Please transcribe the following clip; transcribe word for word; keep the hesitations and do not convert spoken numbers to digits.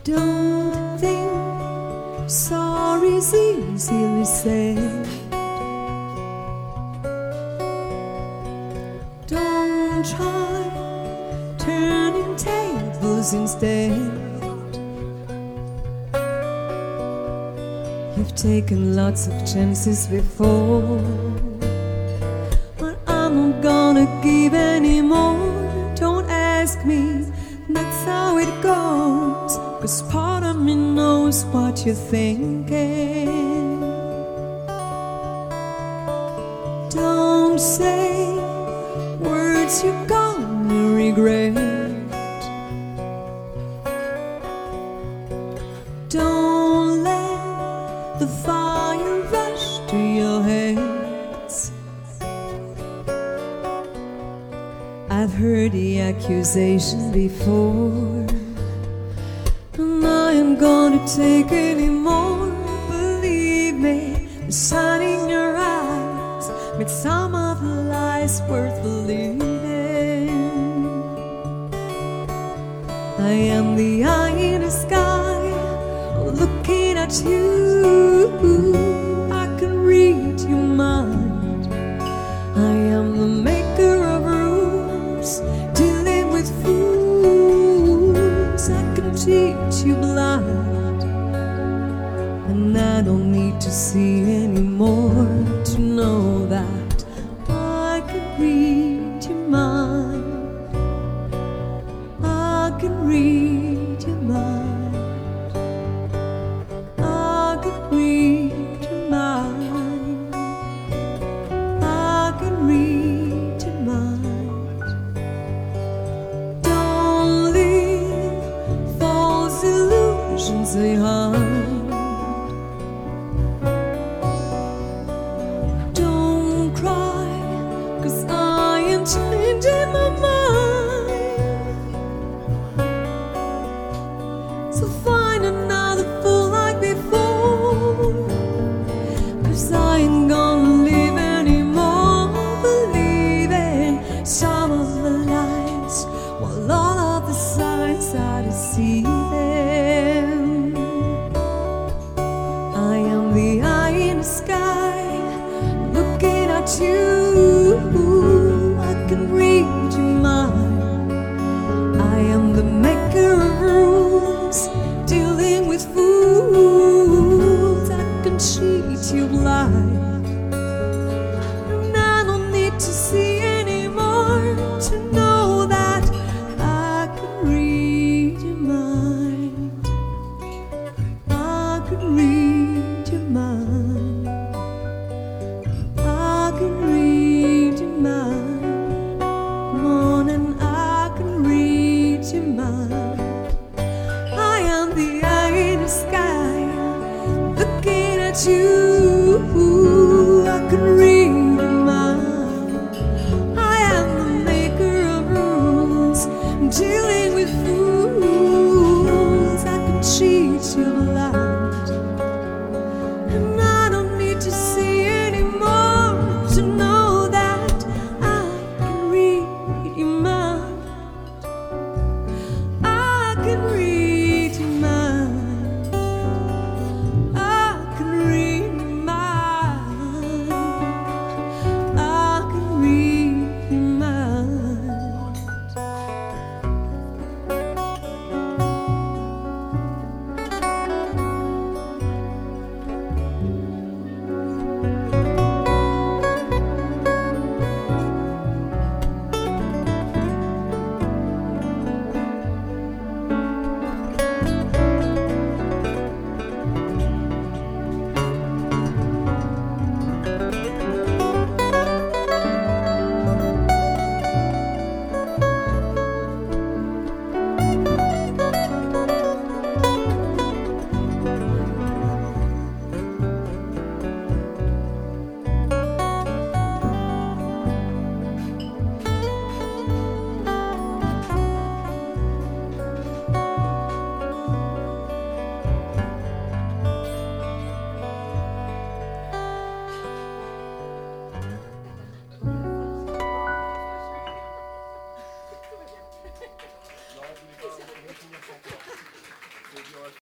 Don't think sorry's easily said. Don't try turning tables instead. You've taken lots of chances before, but I'm not gonna give any more. Don't ask me, that's how it goes, 'cause part of me knows what you're thinking. Don't say words you're gonna regret. Don't let the fire rush to your heads. I've heard the accusation before, and I ain't gonna take any more. Believe me, the sun in your eyes made some of the lies worth believing. I am the eye in the sky, looking at you. I can read your mind. I am the maker of rules, dealing with fools. I can teach you blind, and I don't need to see anymore to know that I can read your mind. I can read your mind. Behind. Don't cry, 'cause I am changing my mind. So find another fool like before, 'cause I ain't gonna live anymore believing some of the lies, while all of the signs are deceiving. The eye in the sky, looking at you. I can read your mind. I am the maker of rules, dealing with fools. I can cheat you blind, and I don't need to see anymore to know that I can read your mind. I can read. You, I can read your mind. I am the maker of rules, dealing with fools. I can cheat you blind, and I don't need to see anymore to know that I can read your mind. I can read your mind. is yours.